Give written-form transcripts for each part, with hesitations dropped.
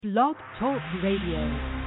Blog Talk Radio.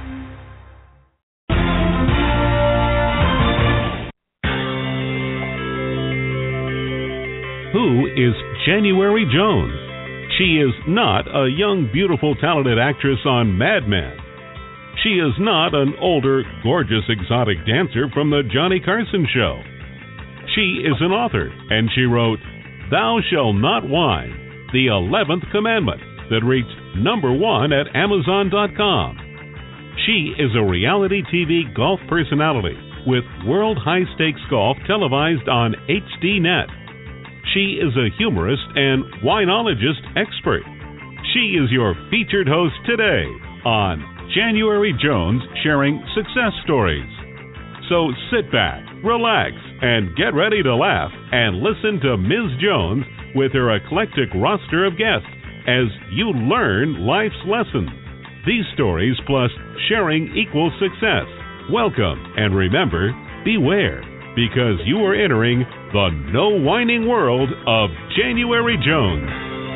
Who is January Jones? She is not a young, beautiful, talented actress on Mad Men. She is not an older, gorgeous, exotic dancer from the Johnny Carson show. She is an author, and she wrote, "Thou Shalt Not Whine, the 11th Commandment," that reached #1 at Amazon.com. She is a reality TV golf personality with World High Stakes Golf televised on HDNet. She is a humorist and winologist expert. She is your featured host today on January Jones Sharing Success Stories. So sit back, relax, and get ready to laugh and listen to Ms. Jones with her eclectic roster of guests as you learn life's lessons. These stories plus sharing equals success. Welcome, and remember, beware, because you are entering the no whining world of January Jones.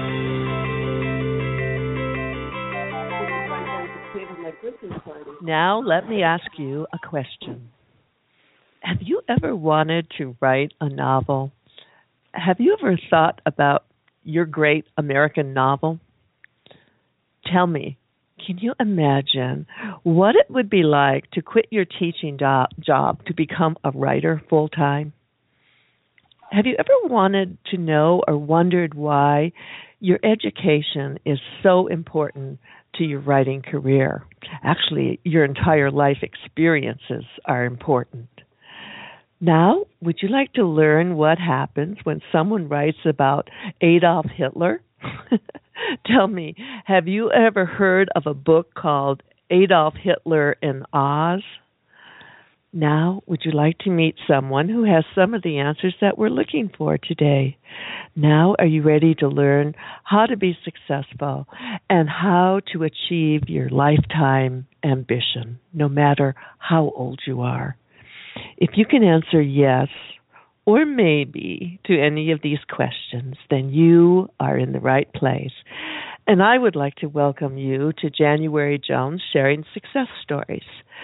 Now let me ask you a question. Have you ever wanted to write a novel? Have you ever thought about your great American novel? Tell me, can you imagine what it would be like to quit your teaching job to become a writer full-time? Have you ever wanted to know or wondered why your education is so important to your writing career? Actually, your entire life experiences are important. Now, would you like to learn what happens when someone writes about Adolf Hitler? Tell me, have you ever heard of a book called Adolf Hitler in Oz? Now, would you like to meet someone who has some of the answers that we're looking for today? Now, are you ready to learn how to be successful and how to achieve your lifetime ambition, no matter how old you are? If you can answer yes or maybe to any of these questions, then you are in the right place. And I would like to welcome you to January Jones Sharing Success Stories.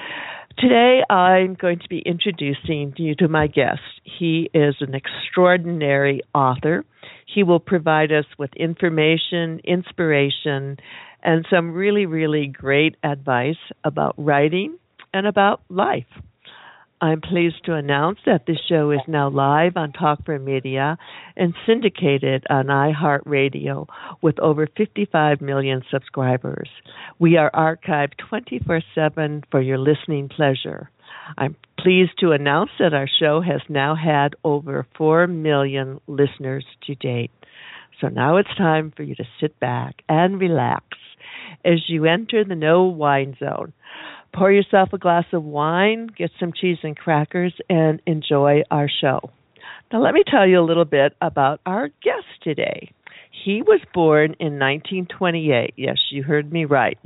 Today, I'm going to be introducing you to my guest. He is an extraordinary author. He will provide us with information, inspiration, and some really, really great advice about writing and about life. I'm pleased to announce that this show is now live on Talk4 Media and syndicated on iHeartRadio with over 55 million subscribers. We are archived 24/7 for your listening pleasure. I'm pleased to announce that our show has now had over 4 million listeners to date. So now it's time for you to sit back and relax as you enter the no wine zone. Pour yourself a glass of wine, get some cheese and crackers, and enjoy our show. Now, let me tell you a little bit about our guest today. He was born in 1928. Yes, you heard me right,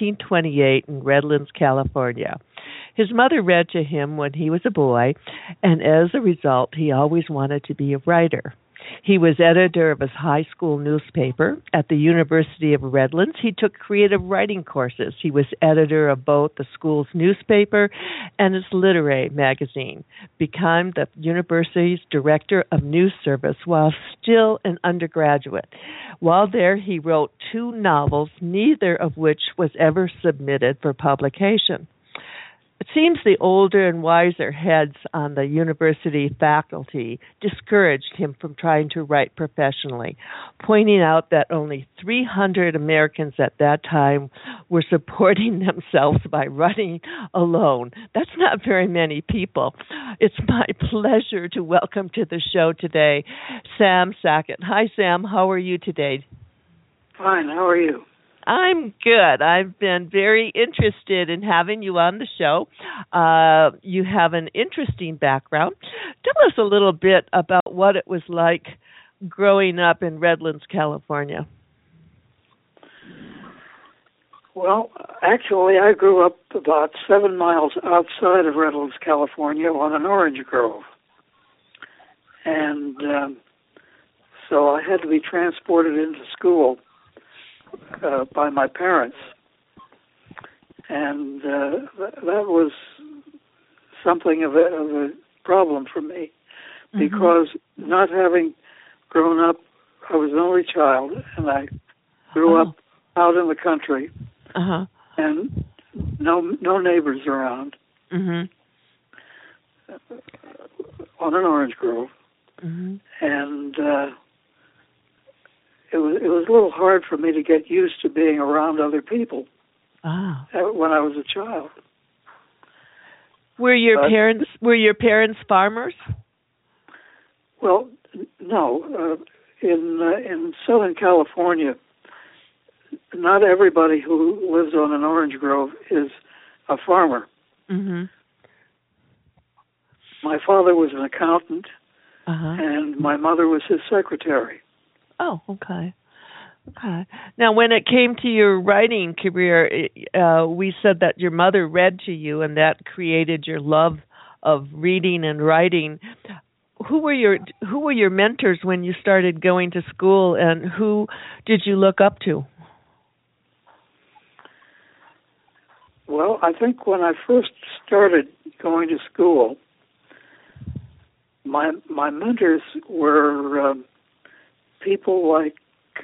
1928 in Redlands, California. His mother read to him when he was a boy, and as a result, he always wanted to be a writer. He was editor of his high school newspaper. At the University of Redlands, he took creative writing courses. He was editor of both the school's newspaper and its literary magazine, became the university's director of news service while still an undergraduate. While there, he wrote 2 novels, neither of which was ever submitted for publication. It seems the older and wiser heads on the university faculty discouraged him from trying to write professionally, pointing out that only 300 Americans at that time were supporting themselves by writing alone. That's not very many people. It's my pleasure to welcome to the show today Sam Sackett. Hi, Sam. How are you today? Fine. How are you? I'm good. I've been very interested in having you on the show. You have an interesting background. Tell us a little bit about what it was like growing up in Redlands, California. Well, actually, I grew up about 7 miles outside of Redlands, California on an orange grove. And so I had to be transported into school by my parents. and that was something of a problem for me, because not having grown up, I was an only child, and I grew up out in the country, and no neighbors around, on an orange grove, and it was a little hard for me to get used to being around other people when I was a child. Were your parents farmers? Well, no. In Southern California, not everybody who lives on an orange grove is a farmer. My father was an accountant, and my mother was his secretary. Oh, okay. Okay. Now, when it came to your writing career, we said that your mother read to you, and that created your love of reading and writing. Who were your mentors when you started going to school, and who did you look up to? Well, I think when I first started going to school, my mentors were people like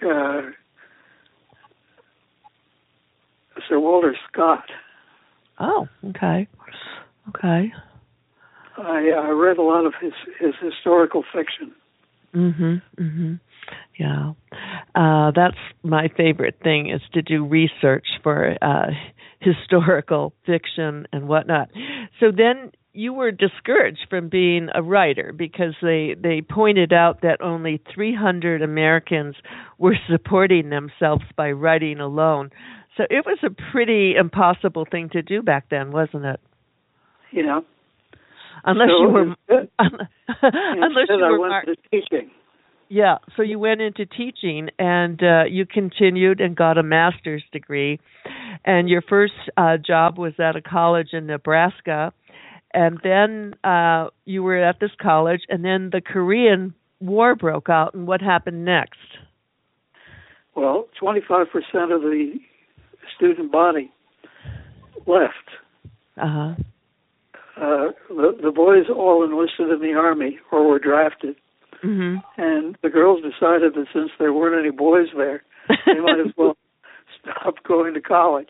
Sir Walter Scott. Oh, okay. Okay. I read a lot of his historical fiction. Yeah. That's my favorite thing, is to do research for historical fiction and whatnot. So then you were discouraged from being a writer because they pointed out that only 300 Americans were supporting themselves by writing alone. So it was a pretty impossible thing to do back then, wasn't it? Yeah. Unless so you were unless you were I went into teaching. Yeah, so you went into teaching, and you continued and got a master's degree. And your first job was at a college in Nebraska. And then you were at this college, and then the Korean War broke out. And what happened next? Well, 25% of the student body left. The boys all enlisted in the Army or were drafted. And the girls decided that since there weren't any boys there, they might as well stop going to college.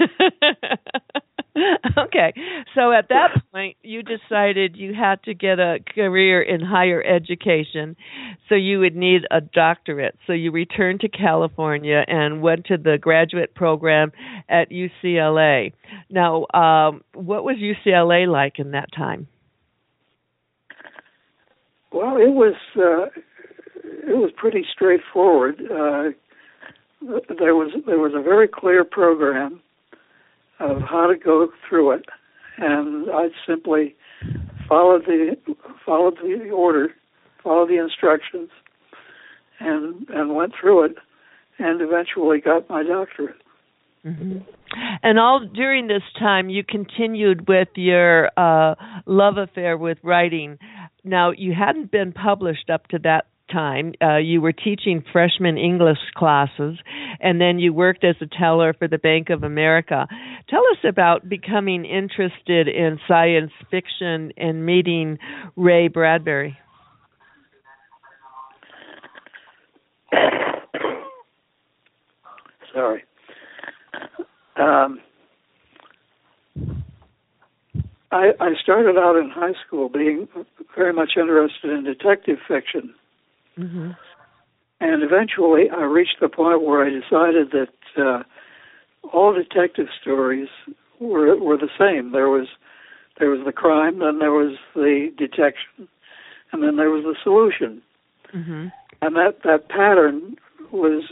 Okay. So at that point, you decided you had to get a career in higher education, so you would need a doctorate. So you returned to California and went to the graduate program at UCLA. Now, what was UCLA like in that time? Well, it was pretty straightforward. There was a very clear program of how to go through it, and I simply followed the order, followed the instructions, and went through it, and eventually got my doctorate. And all during this time, you continued with your love affair with writing. Now, you hadn't been published up to that time. You were teaching freshman English classes, and then you worked as a teller for the Bank of America. Tell us about becoming interested in science fiction and meeting Ray Bradbury. Sorry. I started out in high school being very much interested in detective fiction. And eventually I reached the point where I decided that all detective stories were the same. There was the crime, then there was the detection, and then there was the solution. And that pattern was,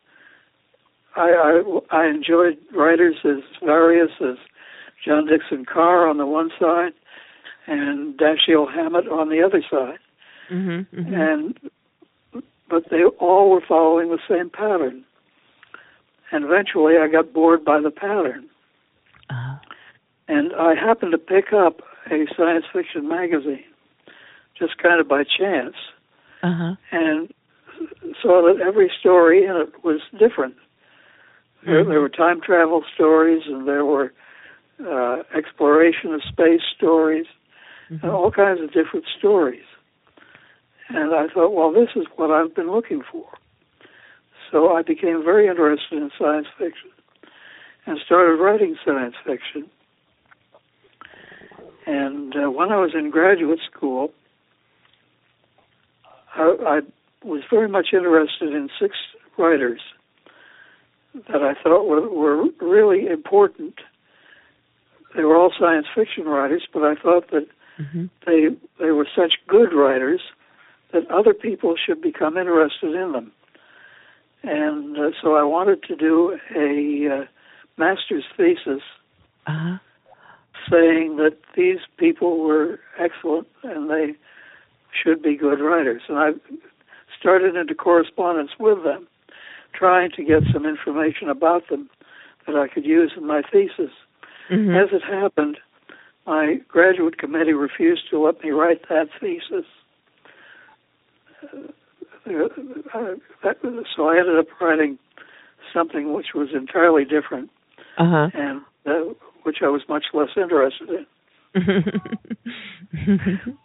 I enjoyed writers as various as John Dixon Carr on the one side and Dashiell Hammett on the other side. But they all were following the same pattern. And eventually I got bored by the pattern. And I happened to pick up a science fiction magazine, just kind of by chance, and saw that every story in it was different. There were time travel stories, and there were exploration of space stories, and all kinds of different stories. And I thought, well, this is what I've been looking for. So I became very interested in science fiction and started writing science fiction. And when I was in graduate school, I was very much interested in 6 writers that I thought were really important. They were all science fiction writers, but I thought that they were such good writers that other people should become interested in them. And so I wanted to do a master's thesis saying that these people were excellent and they should be good writers. And I started into correspondence with them, trying to get some information about them that I could use in my thesis. As it happened, my graduate committee refused to let me write that thesis. So I ended up writing something which was entirely different, and which I was much less interested in.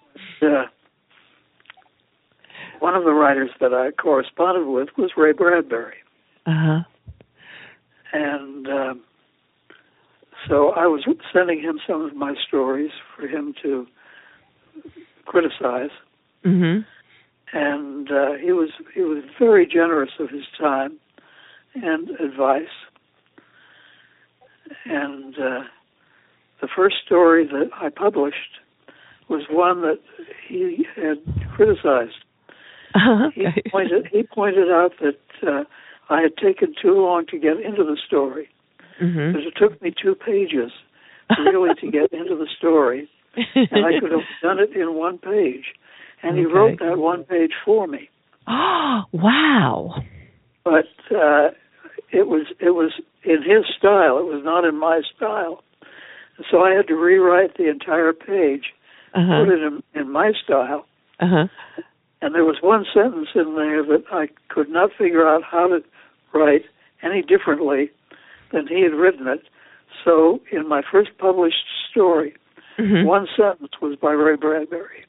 One of the writers that I corresponded with was Ray Bradbury. And so I was sending him some of my stories for him to criticize. And he was very generous of his time and advice. And the first story that I published was one that he had criticized. He pointed out that I had taken too long to get into the story. Because it took me 2 pages really to get into the story, and I could have done it in 1 page. And he wrote that 1 page for me. Oh, wow! But it was in his style. It was not in my style. So I had to rewrite the entire page, put it in my style. And there was one sentence in there that I could not figure out how to write any differently than he had written it. So in my first published story, 1 sentence was by Ray Bradbury.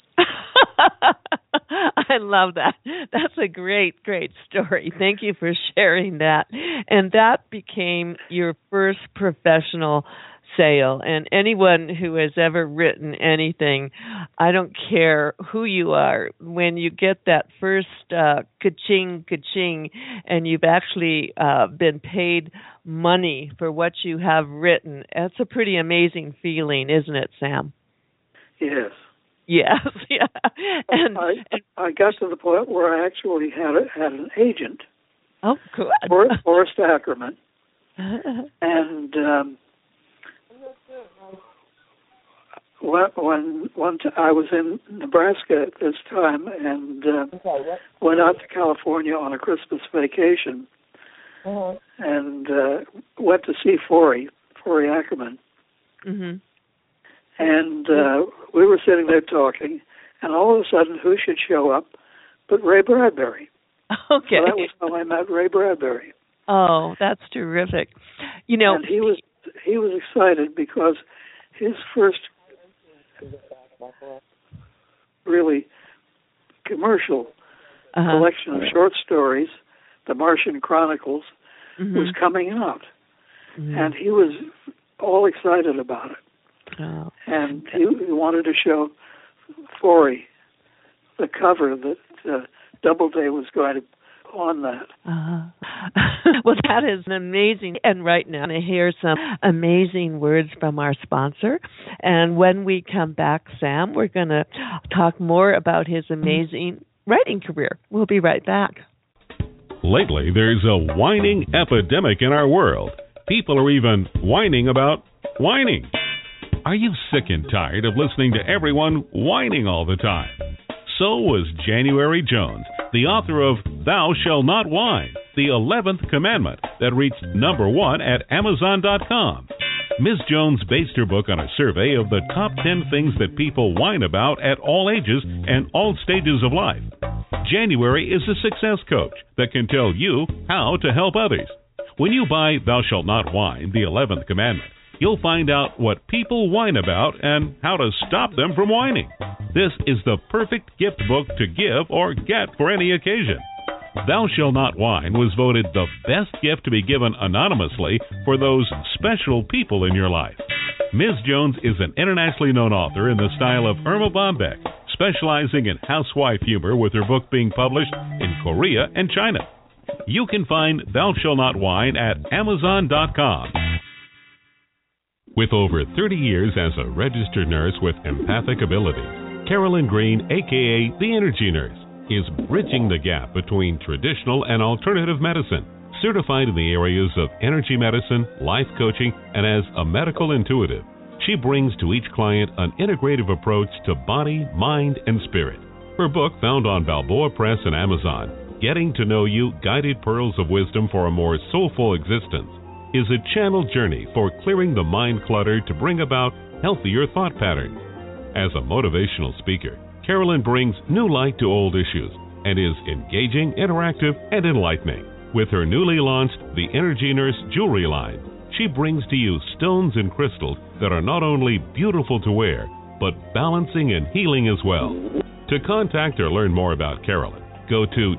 I love that. That's a great, great story. Thank you for sharing that. And that became your first professional sale. And anyone who has ever written anything, I don't care who you are, when you get that first ka-ching, ka-ching, and you've actually been paid money for what you have written, that's a pretty amazing feeling, isn't it, Sam? Yes. Yes, yeah. And I got to the point where I actually had an agent. Oh, good. Forrest Ackerman. And when I was in Nebraska at this time and went out to California on a Christmas vacation and went to see Forry Ackerman. And we were sitting there talking, and all of a sudden, who should show up but Ray Bradbury? Okay. So that was how I met Ray Bradbury. Oh, that's terrific. You know, and he was excited because his first really commercial collection of short stories, The Martian Chronicles, was coming out, and he was all excited about it. Oh. And he wanted to show Forry the cover that Doubleday was going to on that. Well, that is an amazing. And right now, I'm going to hear some amazing words from our sponsor. And when we come back, Sam, we're going to talk more about his amazing writing career. We'll be right back. Lately, there's a whining epidemic in our world. People are even whining about whining. Are you sick and tired of listening to everyone whining all the time? So was January Jones, the author of Thou Shalt Not Whine, the 11th Commandment that reached #1 at Amazon.com. Ms. Jones based her book on a survey of the top 10 things that people whine about at all ages and all stages of life. January is a success coach that can tell you how to help others. When you buy Thou Shalt Not Whine, the 11th Commandment, You'll find out what people whine about and how to stop them from whining. This is the perfect gift book to give or get for any occasion. Thou Shall Not Whine was voted the best gift to be given anonymously for those special people in your life. Ms. Jones is an internationally known author in the style of Irma Bombeck, specializing in housewife humor with her book being published in Korea and China. You can find Thou Shall Not Whine at Amazon.com. With over 30 years as a registered nurse with empathic ability, Carolyn Green, a.k.a. the Energy Nurse, is bridging the gap between traditional and alternative medicine. Certified in the areas of energy medicine, life coaching, and as a medical intuitive, she brings to each client an integrative approach to body, mind, and spirit. Her book, found on Balboa Press and Amazon, Getting to Know You, Guided Pearls of Wisdom for a More Soulful Existence, is a channel journey for clearing the mind clutter to bring about healthier thought patterns. As a motivational speaker, Carolyn brings new light to old issues and is engaging, interactive, and enlightening. With her newly launched The Energy Nurse Jewelry line, she brings to you stones and crystals that are not only beautiful to wear, but balancing and healing as well. To contact or learn more about Carolyn, go to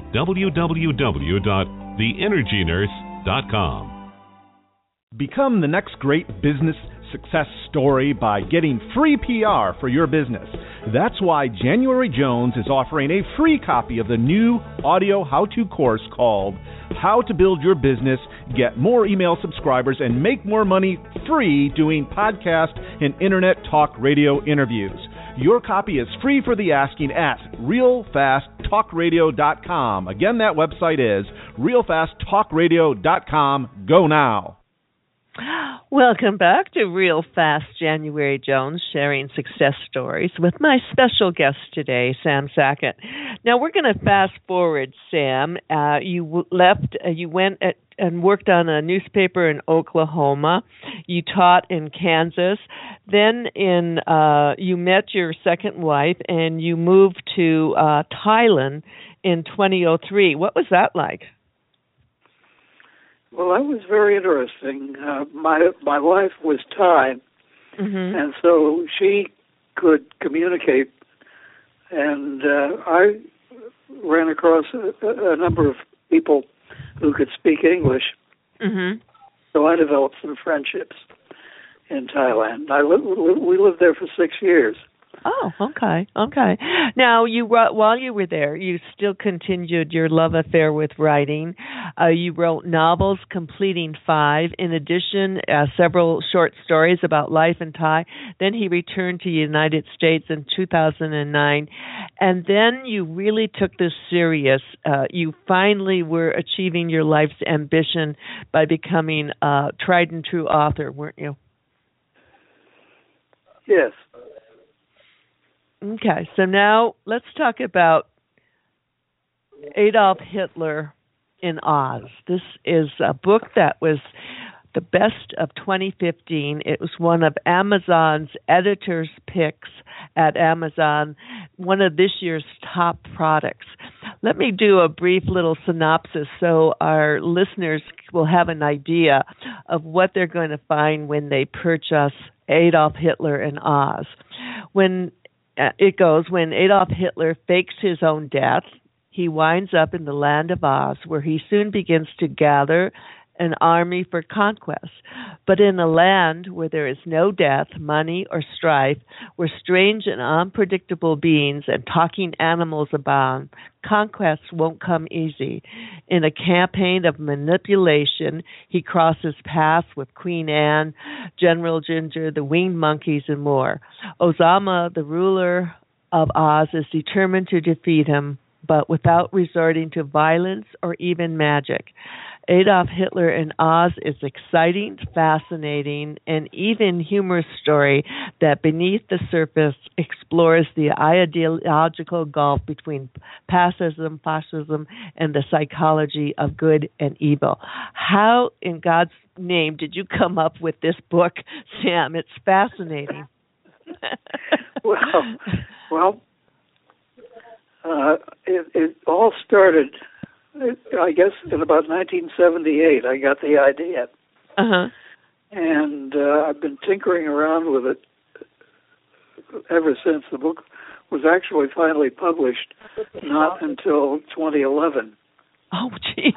www.theenergynurse.com. Become the next great business success story by getting free PR for your business. That's why January Jones is offering a free copy of the new audio how-to course called How to Build Your Business, Get More Email Subscribers, and Make More Money free doing podcast and internet talk radio interviews. Your copy is free for the asking at realfasttalkradio.com. Again, that website is realfasttalkradio.com. Go now. Welcome back to Real Fast. January Jones sharing success stories with my special guest today, Sam Sackett. Now we're going to fast forward, Sam. You went and worked on a newspaper in Oklahoma. You taught in Kansas. Then you met your second wife and you moved to Thailand in 2003. What was that like? Well, that was very interesting. My wife was Thai, and so she could communicate, and I ran across a number of people who could speak English, so I developed some friendships in Thailand. We lived there for 6 years. Oh, okay. Now, while you were there, you still continued your love affair with writing. You wrote novels, completing 5. In addition, several short stories about life in Thai. Then he returned to the United States in 2009. And then you really took this serious. You finally were achieving your life's ambition by becoming a tried and true author, weren't you? Yes. Okay, so now let's talk about Adolf Hitler in Oz. This is a book that was the best of 2015. It was one of Amazon's editor's picks at Amazon, one of this year's top products. Let me do a brief little synopsis so our listeners will have an idea of what they're going to find when they purchase Adolf Hitler in Oz. When Adolf Hitler fakes his own death, he winds up in the land of Oz, where he soon begins to gather an army for conquest. But in a land where there is no death, money, or strife, where strange and unpredictable beings and talking animals abound, conquest won't come easy. In a campaign of manipulation, he crosses paths with Queen Anne, General Ginger, the winged monkeys, and more. Ozama, the ruler of Oz, is determined to defeat him, but without resorting to violence or even magic. Adolf Hitler in Oz is exciting, fascinating, and even humorous story that beneath the surface explores the ideological gulf between pacifism, fascism, and the psychology of good and evil. How, in God's name, did you come up with this book, Sam? It's fascinating. Well, it all started, I guess, in about 1978. I got the idea. And I've been tinkering around with it ever since. The book was actually finally published not until 2011. Oh, gee.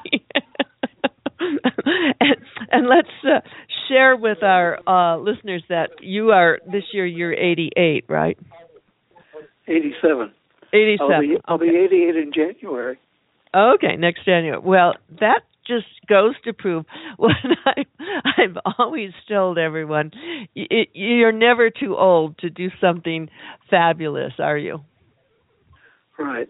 and let's share with our listeners that this year you're 88, right? 87. 87. I'll be 88 in January. Okay, next January. Well, that just goes to prove what I've always told everyone. You're never too old to do something fabulous, are you? Right.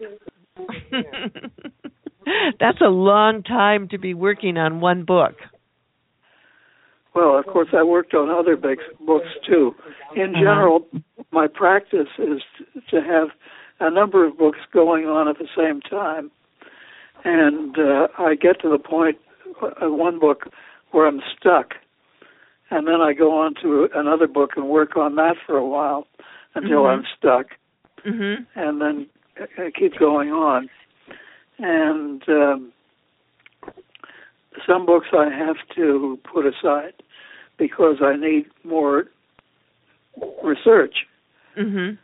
That's a long time to be working on one book. Well, of course, I worked on other books, too. In general, my practice is to have a number of books going on at the same time. And I get to the point of one book where I'm stuck. And then I go on to another book and work on that for a while until I'm stuck. And then I keep going on. And some books I have to put aside because I need more research. And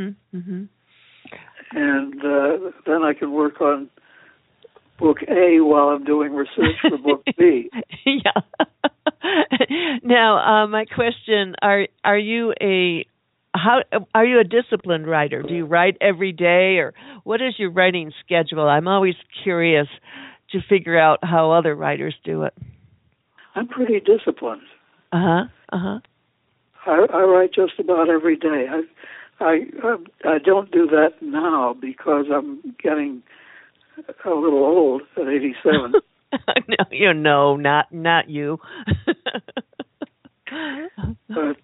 then I can work on book A while I'm doing research for book B. Yeah. Now, my question: Are you a disciplined writer? Do you write every day, or what is your writing schedule? I'm always curious to figure out how other writers do it. I'm pretty disciplined. I write just about every day. I don't do that now because I'm getting a little old at 87. No, not you. But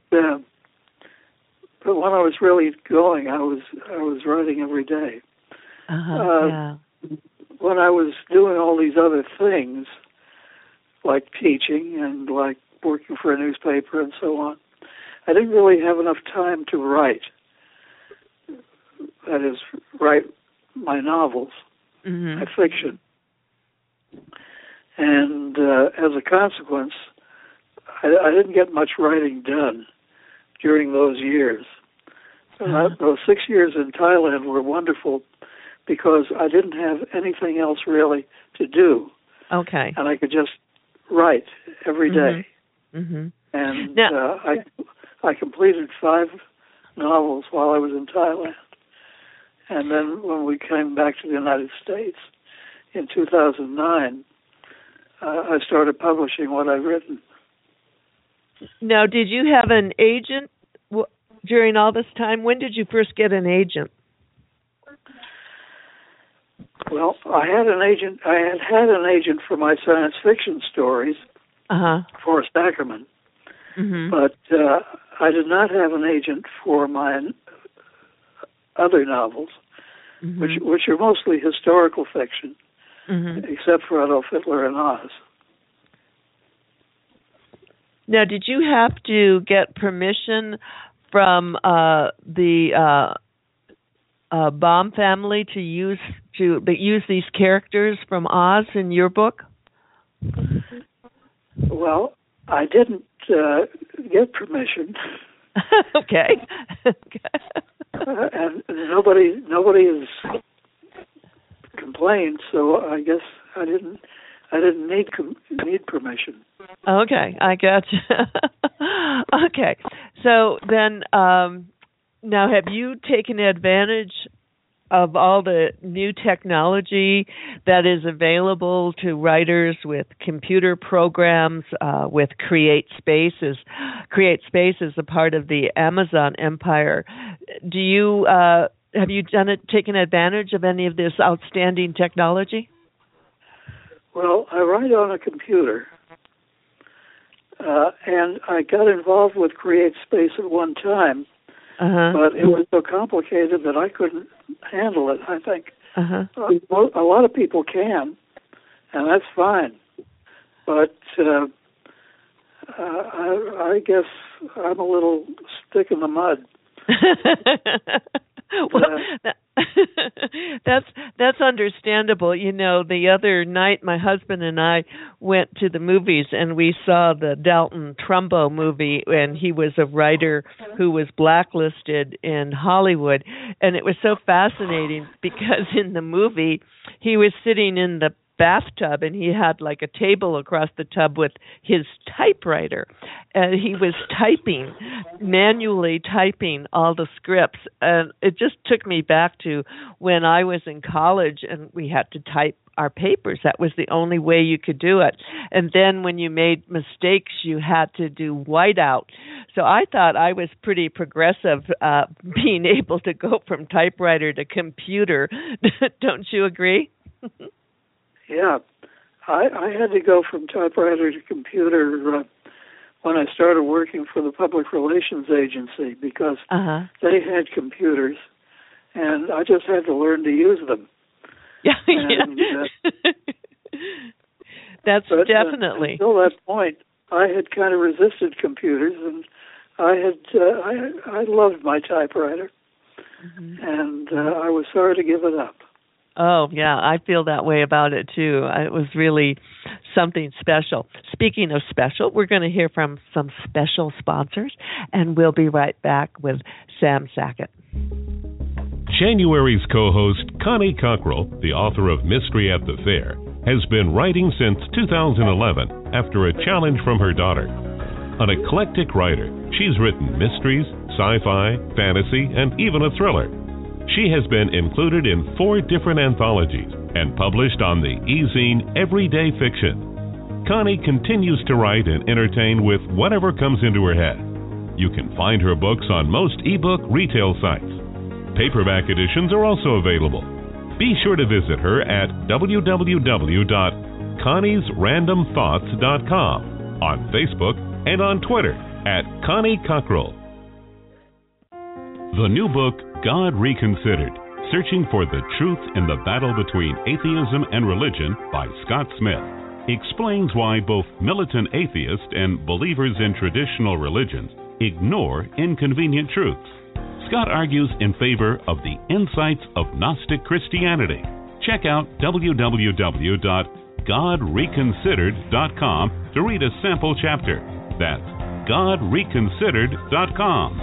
when I was really going, I was writing every day. When I was doing all these other things, like teaching and like working for a newspaper and so on, I didn't really have enough time to write. That is, write my novels, my fiction. And as a consequence, I didn't get much writing done during those years. Those 6 years in Thailand were wonderful because I didn't have anything else really to do. Okay. And I could just write every day. And now, I completed 5 novels while I was in Thailand. And then when we came back to the United States in 2009, I started publishing what I'd written. Now, did you have an agent during all this time? When did you first get an agent? Well, I had an agent. I had an agent for my science fiction stories, Forrest Ackerman. But I did not have an agent for my other novels, which are mostly historical fiction, except for Adolf Hitler and Oz. Now, did you have to get permission from the Baum family to use these characters from Oz in your book? Well, I didn't get permission. Okay. And nobody has complained, so I guess I didn't need permission. Okay, I gotcha. Okay, so then now have you taken advantage of all the new technology that is available to writers with computer programs, with CreateSpace? CreateSpace is a part of the Amazon empire. Have you taken advantage of any of this outstanding technology? Well, I write on a computer, and I got involved with CreateSpace at one time, but it was so complicated that I couldn't handle it, I think. A lot of people can, and that's fine. But I guess I'm a little stick in the mud. That's understandable. You know, the other night my husband and I went to the movies and we saw the Dalton Trumbo movie, and he was a writer who was blacklisted in Hollywood, and it was so fascinating because in the movie he was sitting in the bathtub and he had like a table across the tub with his typewriter, and he was manually typing all the scripts, and it just took me back to when I was in college and we had to type our papers. That was the only way you could do it, and then when you made mistakes you had to do whiteout. So I thought I was pretty progressive, being able to go from typewriter to computer. Don't you agree? Yeah, I had to go from typewriter to computer when I started working for the Public Relations Agency because they had computers, and I just had to learn to use them. Yeah, and, that's definitely. Until that point, I had kind of resisted computers, and I loved my typewriter, and I was sorry to give it up. Oh, yeah, I feel that way about it, too. It was really something special. Speaking of special, we're going to hear from some special sponsors, and we'll be right back with Sam Sackett. January's co-host, Connie Cockrell, the author of Mystery at the Fair, has been writing since 2011 after a challenge from her daughter. An eclectic writer, she's written mysteries, sci-fi, fantasy, and even a thriller. She has been included in 4 different anthologies and published on the e-zine Everyday Fiction. Connie continues to write and entertain with whatever comes into her head. You can find her books on most ebook retail sites. Paperback editions are also available. Be sure to visit her at www.conniesrandomthoughts.com, on Facebook, and on Twitter at Connie Cockrell. The new book, God Reconsidered, Searching for the Truth in the Battle Between Atheism and Religion by Scott Smith, explains why both militant atheists and believers in traditional religions ignore inconvenient truths. Scott argues in favor of the insights of Gnostic Christianity. Check out www.godreconsidered.com to read a sample chapter. That's godreconsidered.com.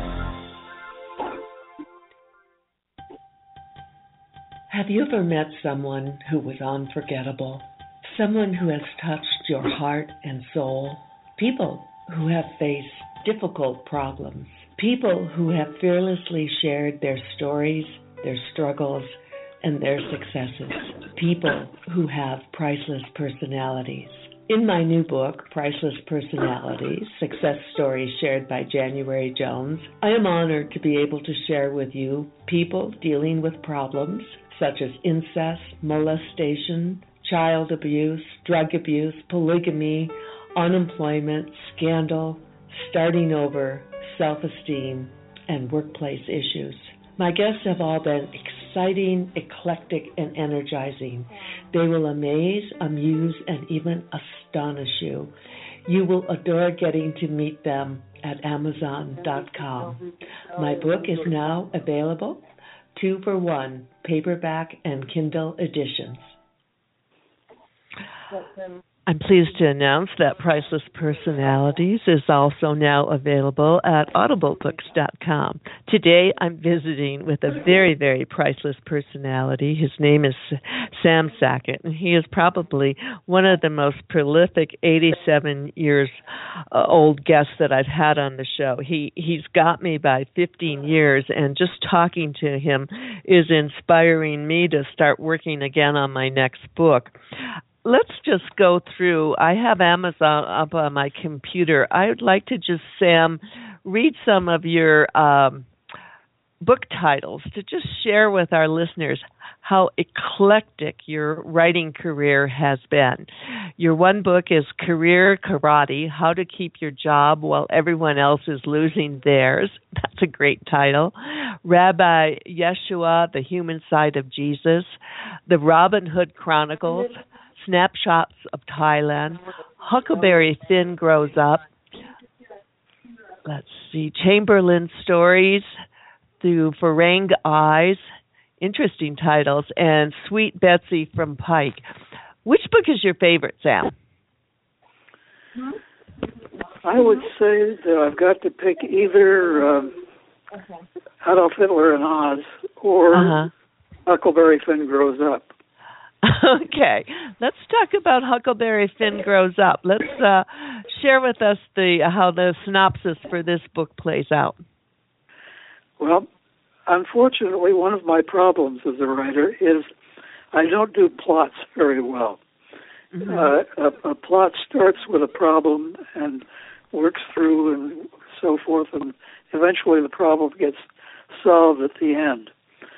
Have you ever met someone who was unforgettable? Someone who has touched your heart and soul? People who have faced difficult problems. People who have fearlessly shared their stories, their struggles, and their successes. People who have priceless personalities. In my new book, Priceless Personalities, Success Stories Shared by January Jones, I am honored to be able to share with you people dealing with problems such as incest, molestation, child abuse, drug abuse, polygamy, unemployment, scandal, starting over, self-esteem, and workplace issues. My guests have all been exciting, eclectic, and energizing. They will amaze, amuse, and even astonish you. You will adore getting to meet them at Amazon.com. My book is now available, 2 for 1, paperback and Kindle editions. I'm pleased to announce that Priceless Personalities is also now available at audiblebooks.com. Today I'm visiting with a very, very priceless personality. His name is Sam Sackett, and he is probably one of the most prolific 87 years old guests that I've had on the show. He's got me by 15 years, and just talking to him is inspiring me to start working again on my next book. Let's just go through. I have Amazon up on my computer. I would like to just, Sam, read some of your book titles to just share with our listeners how eclectic your writing career has been. Your one book is Career Karate, How to Keep Your Job While Everyone Else is Losing Theirs. That's a great title. Rabbi Yeshua, The Human Side of Jesus. The Robin Hood Chronicles. Snapshots of Thailand. Huckleberry Finn Grows Up. Let's see. Chamberlain Stories through Farang Eyes. interesting titles. And Sweet Betsy from Pike. Which book is your favorite, Sam? I would say that I've got to pick either Adolf Hitler in Oz or Huckleberry Finn Grows Up. Okay, let's talk about Huckleberry Finn Grows Up. Let's share with us how the synopsis for this book plays out. Well, unfortunately, one of my problems as a writer is I don't do plots very well. A plot starts with a problem and works through and so forth, and eventually the problem gets solved at the end.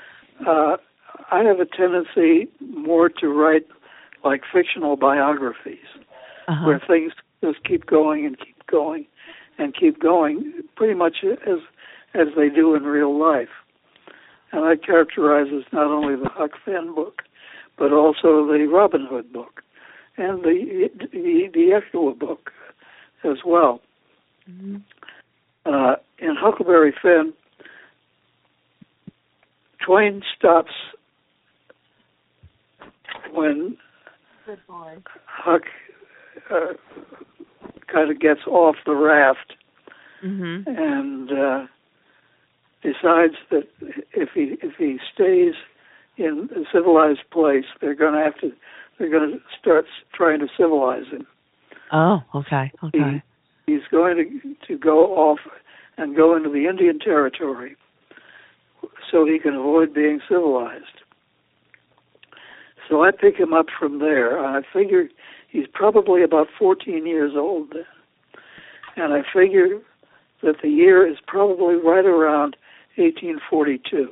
I have a tendency more to write like fictional biographies, where things just keep going and keep going and keep going, pretty much as they do in real life. And that characterizes not only the Huck Finn book, but also the Robin Hood book and the Ecua book as well. In Huckleberry Finn, Twain stops when Huck kind of gets off the raft and decides that if he stays in a civilized place, they're going to start trying to civilize him. Oh, okay. He's going to go off and go into the Indian Territory so he can avoid being civilized. So I pick him up from there. I figure he's probably about 14 years old then. And I figure that the year is probably right around 1842.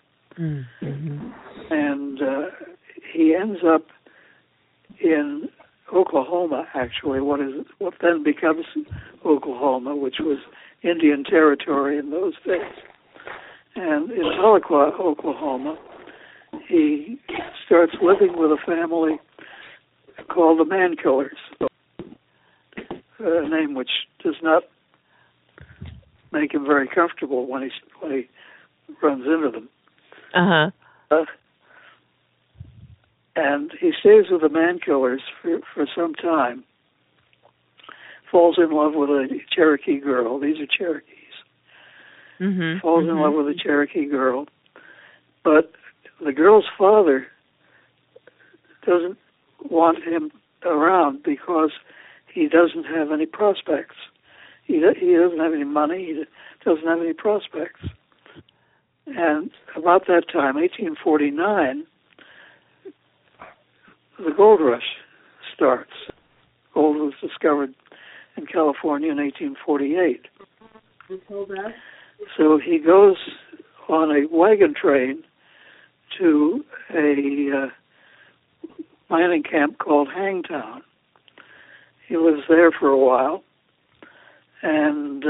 And he ends up in Oklahoma, actually, what then becomes Oklahoma, which was Indian Territory in those days. And in Tahlequah, Oklahoma, he starts living with a family called the Mankillers, a name which does not make him very comfortable when he runs into them. And he stays with the Mankillers for some time, falls in love with a Cherokee girl. These are Cherokees. Falls in love with a Cherokee girl. But the girl's father doesn't want him around because he doesn't have any prospects. He doesn't have any money. He doesn't have any prospects. And about that time, 1849, the gold rush starts. Gold was discovered in California in 1848. So he goes on a wagon train to a mining camp called Hangtown. He lives there for a while, and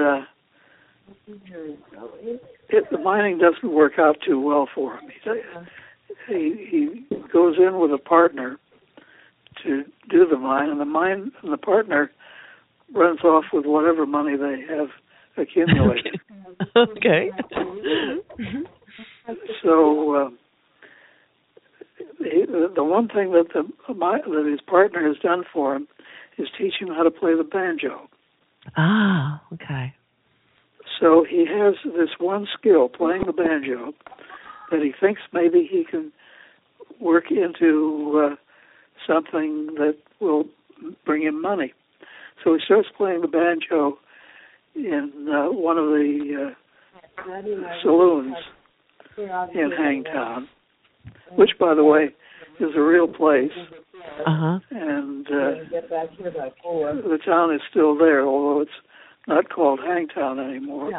the mining doesn't work out too well for him. He goes in with a partner to do the mine, and the partner runs off with whatever money they have accumulated. Okay. So the one thing that his partner has done for him is teach him how to play the banjo. Ah, okay. So he has this one skill, playing the banjo, that he thinks maybe he can work into something that will bring him money. So he starts playing the banjo in one of the saloons in Hangtown, which, by the way, is a real place. And the town is still there, although it's not called Hangtown anymore.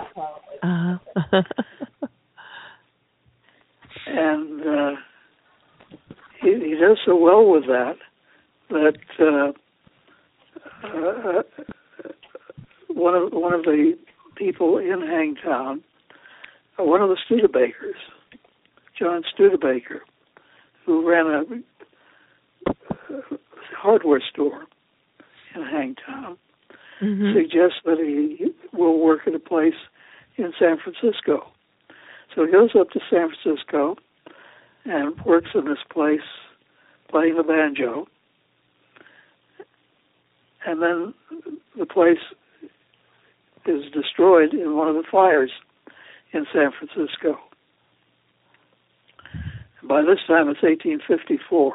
And he does so well with that one of the people in Hangtown, one of the Studebakers, John Studebaker, who ran a hardware store in Hangtown, suggests that he will work at a place in San Francisco. So he goes up to San Francisco and works in this place playing the banjo. And then the place is destroyed in one of the fires in San Francisco. By this time, it's 1854.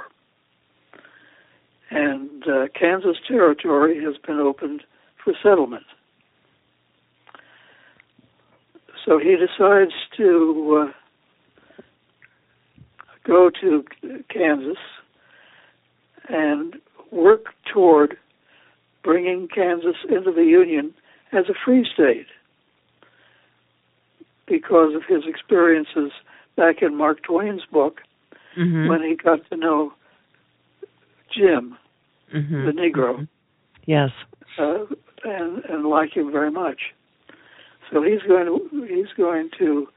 And Kansas Territory has been opened for settlement. So he decides to go to Kansas and work toward bringing Kansas into the Union as a free state because of his experiences back in Mark Twain's book when he got to know Jim, the Negro. Yes. And like him very much. So he's going to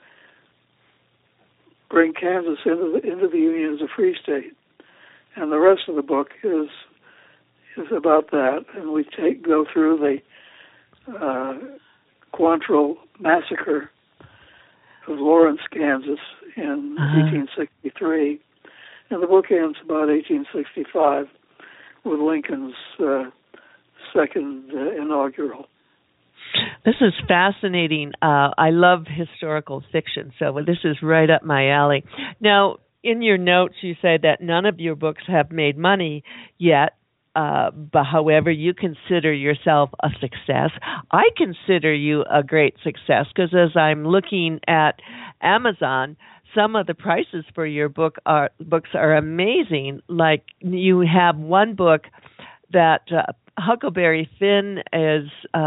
bring Kansas into the Union as a free state, and the rest of the book is about that. And we go through the Quantrill massacre of Lawrence, Kansas, in 1863, and the book ends about 1865 with Lincoln's second inaugural. This is fascinating. I love historical fiction, so this is right up my alley. Now, in your notes, you say that none of your books have made money yet, but however, you consider yourself a success. I consider you a great success because as I'm looking at Amazon, some of the prices for your books are amazing. Like you have one book that Huckleberry Finn is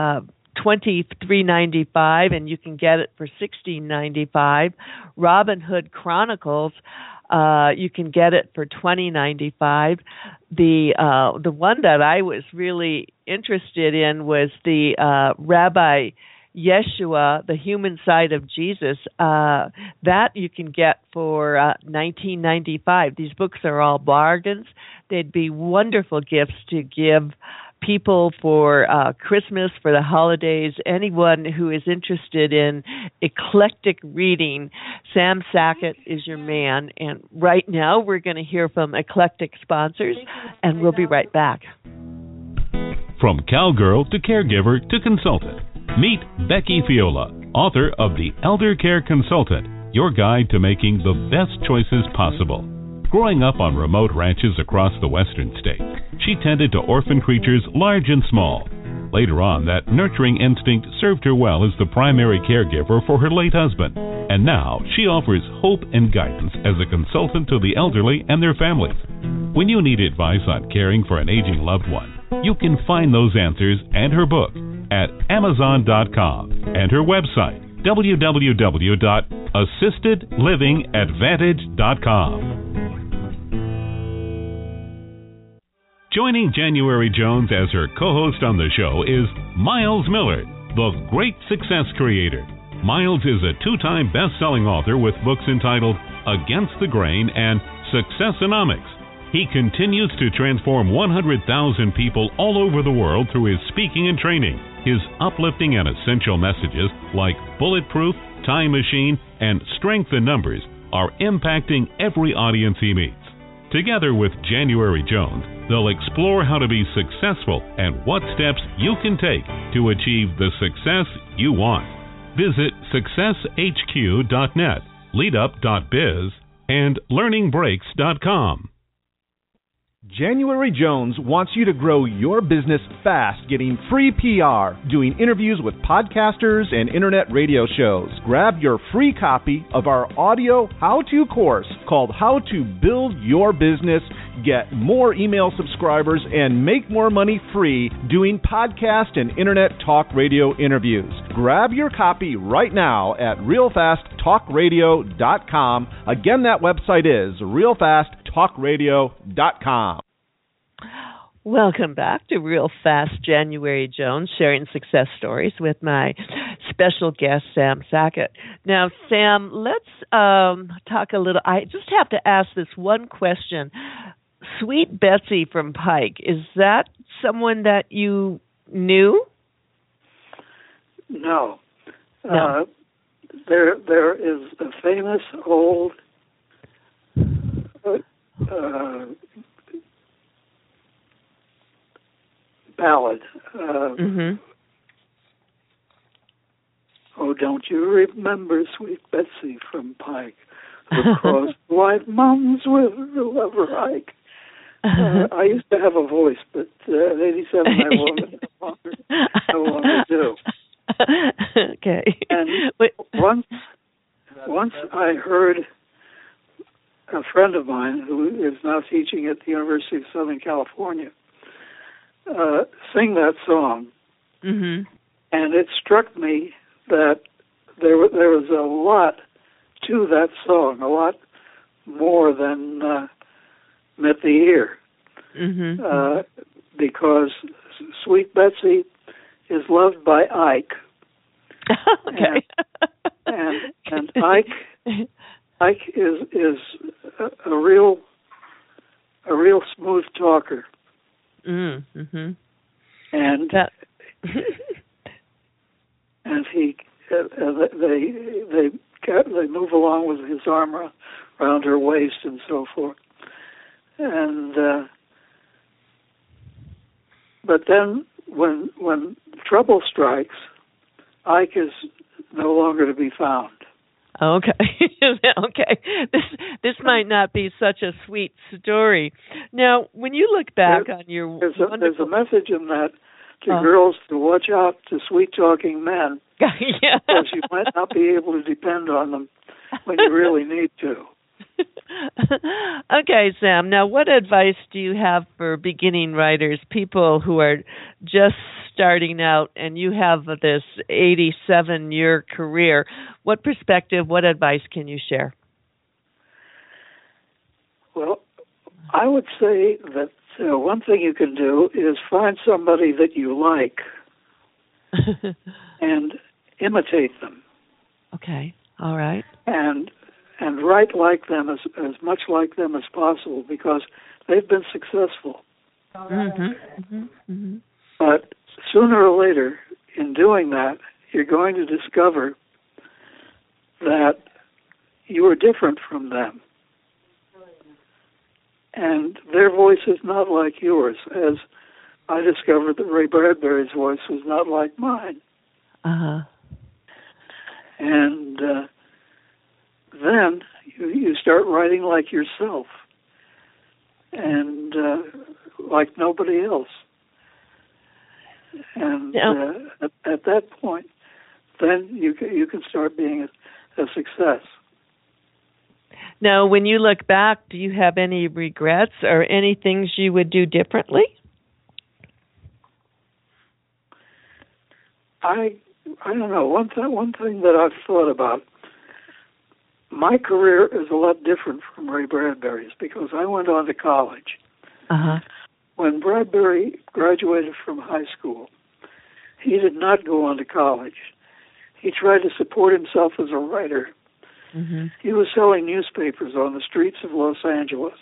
$23.95, and you can get it for $16.95. Robin Hood Chronicles, you can get it for $20.95. The one that I was really interested in was the Rabbi Yeshua, the Human Side of Jesus. That you can get for $19.95. These books are all bargains. They'd be wonderful gifts to give people for Christmas, for the holidays, anyone who is interested in eclectic reading. Sam Sackett is your man. And right now we're going to hear from eclectic sponsors, and we'll be right back. From cowgirl to caregiver to consultant, meet Becky Fiola, author of The Elder Care Consultant, your guide to making the best choices possible. Growing up on remote ranches across the western states, she tended to orphan creatures large and small. Later on, that nurturing instinct served her well as the primary caregiver for her late husband, and now she offers hope and guidance as a consultant to the elderly and their families. When you need advice on caring for an aging loved one, you can find those answers and her book at Amazon.com and her website, www.assistedlivingadvantage.com. Joining January Jones as her co-host on the show is Miles Millard, the great success creator. Miles is a two-time best-selling author with books entitled Against the Grain and Successonomics. He continues to transform 100,000 people all over the world through his speaking and training. His uplifting and essential messages like Bulletproof, Time Machine, and Strength in Numbers are impacting every audience he meets. Together with January Jones, they'll explore how to be successful and what steps you can take to achieve the success you want. Visit successhq.net, leadup.biz, and learningbreaks.com. January Jones wants you to grow your business fast, getting free PR, doing interviews with podcasters and internet radio shows. Grab your free copy of our audio how-to course called How to Build Your Business, get more email subscribers, and make more money free doing podcast and internet talk radio interviews. Grab your copy right now at realfasttalkradio.com. Again, that website is realfasttalkradio.com. Welcome back to Real Fast. January Jones, sharing success stories with my special guest, Sam Sackett. Now, Sam, let's talk a little. I just have to ask this one question. Sweet Betsy from Pike, is that someone that you knew? No. There is a famous old ballad. Mm-hmm. Oh, don't you remember Sweet Betsy from Pike, who crossed white mountains with her lover Ike? I used to have a voice, but at 87 I no longer do. Okay. And once I heard a friend of mine who is now teaching at the University of Southern California sing that song, mm-hmm. and it struck me that there was a lot to that song, a lot more than met the ear, mm-hmm. because Sweet Betsy is loved by Ike. Okay. And Ike is a real smooth talker. Mm-hmm. And and they move along with his arm around her waist and so forth. And but then when trouble strikes, Ike is no longer to be found. Okay. Okay. This might not be such a sweet story. Now, when you look back on your there's a message in that to girls to watch out to sweet-talking men. Yeah. Because you might not be able to depend on them when you really need to. Okay, Sam. Now, what advice do you have for beginning writers, people who are just starting out, and you have this 87-year career? What perspective, what advice can you share? Well, I would say that one thing you can do is find somebody that you like and imitate them. Okay. All right. And write like them, as much like them as possible, because they've been successful. Mm-hmm. Mm-hmm. Mm-hmm. But sooner or later, in doing that, you're going to discover that you are different from them. And their voice is not like yours, as I discovered that Ray Bradbury's voice was not like mine. Uh-huh. And then you start writing like yourself and like nobody else. And at that point, then you can start being a success. Now, when you look back, do you have any regrets or any things you would do differently? I don't know. One thing that I've thought about, my career is a lot different from Ray Bradbury's because I went on to college. Uh-huh. When Bradbury graduated from high school, he did not go on to college. He tried to support himself as a writer. Mm-hmm. He was selling newspapers on the streets of Los Angeles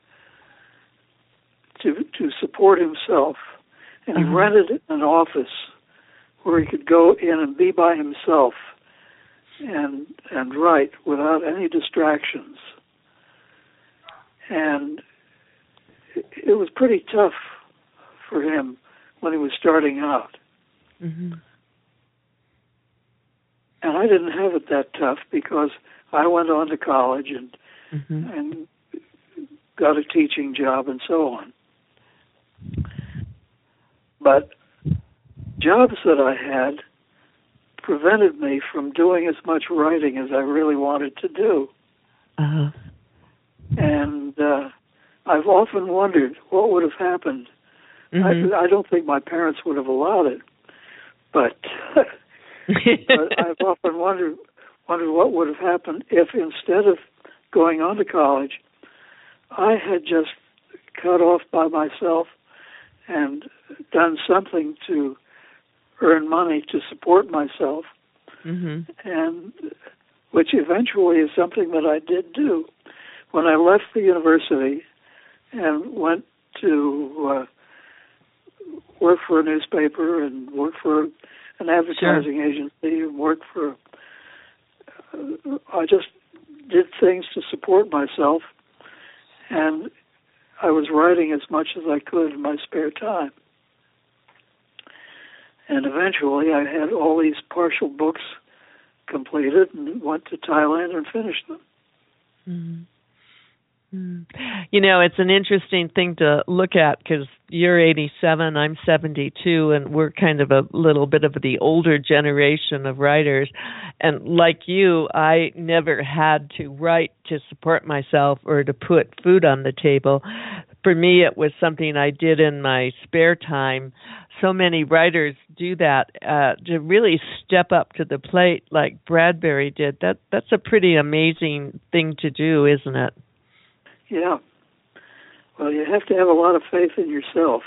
to support himself, and he rented an office where he could go in and be by himself and write without any distractions. And it was pretty tough for him when he was starting out. Mm-hmm. And I didn't have it that tough because I went on to college and got a teaching job and so on. But jobs that I had prevented me from doing as much writing as I really wanted to do. Uh-huh. And I've often wondered what would have happened. Mm-hmm. I don't think my parents would have allowed it, but but I've often wondered what would have happened if instead of going on to college, I had just cut off by myself and done something to earn money to support myself, and which eventually is something that I did do. When I left the university and went to work for a newspaper and work for an advertising agency and work for, I just did things to support myself, and I was writing as much as I could in my spare time. And eventually I had all these partial books completed and went to Thailand and finished them. Mm-hmm. You know, it's an interesting thing to look at because you're 87, I'm 72, and we're kind of a little bit of the older generation of writers. And like you, I never had to write to support myself or to put food on the table. For me, it was something I did in my spare time. So many writers do that to really step up to the plate like Bradbury did. That's a pretty amazing thing to do, isn't it? Yeah. Well, you have to have a lot of faith in yourself.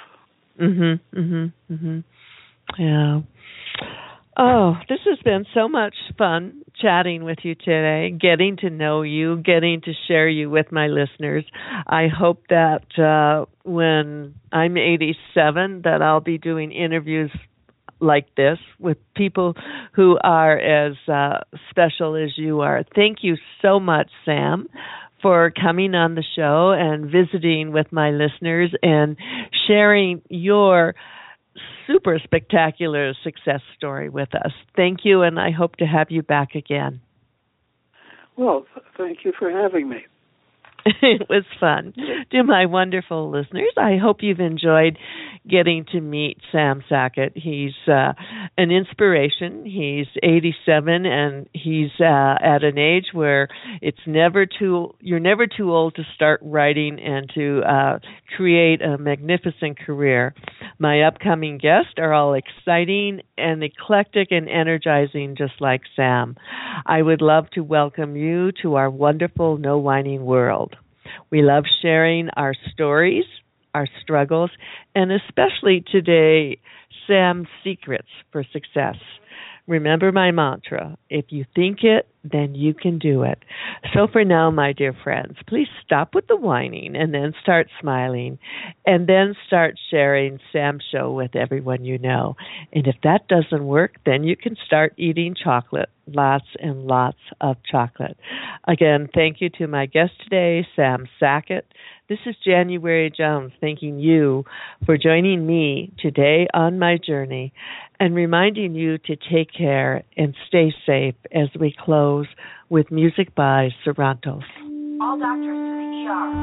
Yeah. Oh, this has been so much fun chatting with you today, getting to know you, getting to share you with my listeners. I hope that when I'm 87, that I'll be doing interviews like this with people who are as special as you are. Thank you so much, Sam, for coming on the show and visiting with my listeners and sharing your super spectacular success story with us. Thank you, and I hope to have you back again. Well, thank you for having me. It was fun. To my wonderful listeners, I hope you've enjoyed getting to meet Sam Sackett. He's an inspiration. He's 87, and he's at an age where you're never too old to start writing and to create a magnificent career. My upcoming guests are all exciting and eclectic and energizing, just like Sam. I would love to welcome you to our wonderful No Whining world. We love sharing our stories, our struggles, and especially today, Sam's secrets for success. Remember my mantra, if you think it, then you can do it. So for now, my dear friends, please stop with the whining and then start smiling and then start sharing Sam's show with everyone you know. And if that doesn't work, then you can start eating chocolate, lots and lots of chocolate. Again, thank you to my guest today, Sam Sackett. This is January Jones thanking you for joining me today on my journey and reminding you to take care and stay safe as we close with music by Sarantos. All doctors to the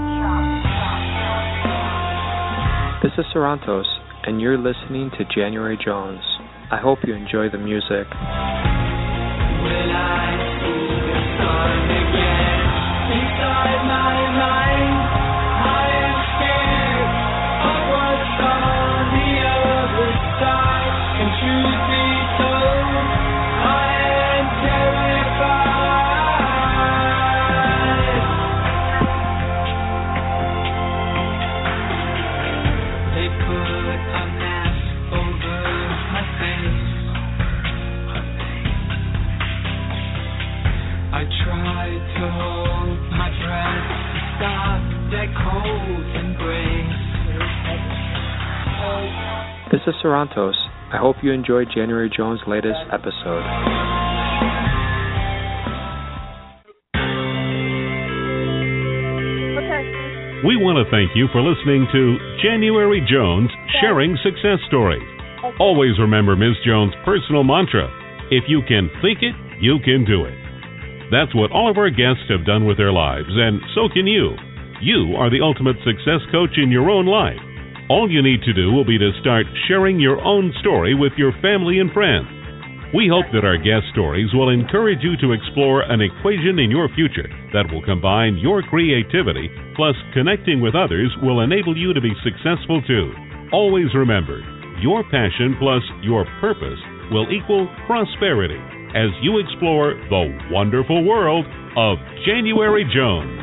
ER. This is Sarantos, and you're listening to January Jones. I hope you enjoy the music. When I see the sun again inside my mind, I am scared of what's on the other side. And truth be told, I am terrified. They put a mask over my face. I tried to hold my breath to stop that cold embrace. This is Sarantos. I hope you enjoyed January Jones' latest episode. We want to thank you for listening to January Jones Sharing Success Stories. Always remember Ms. Jones' personal mantra, if you can think it, you can do it. That's what all of our guests have done with their lives, and so can you. You are the ultimate success coach in your own life. All you need to do will be to start sharing your own story with your family and friends. We hope that our guest stories will encourage you to explore an equation in your future that will combine your creativity plus connecting with others will enable you to be successful too. Always remember, your passion plus your purpose will equal prosperity as you explore the wonderful world of January Jones.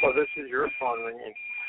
Oh, this is your phone ringing.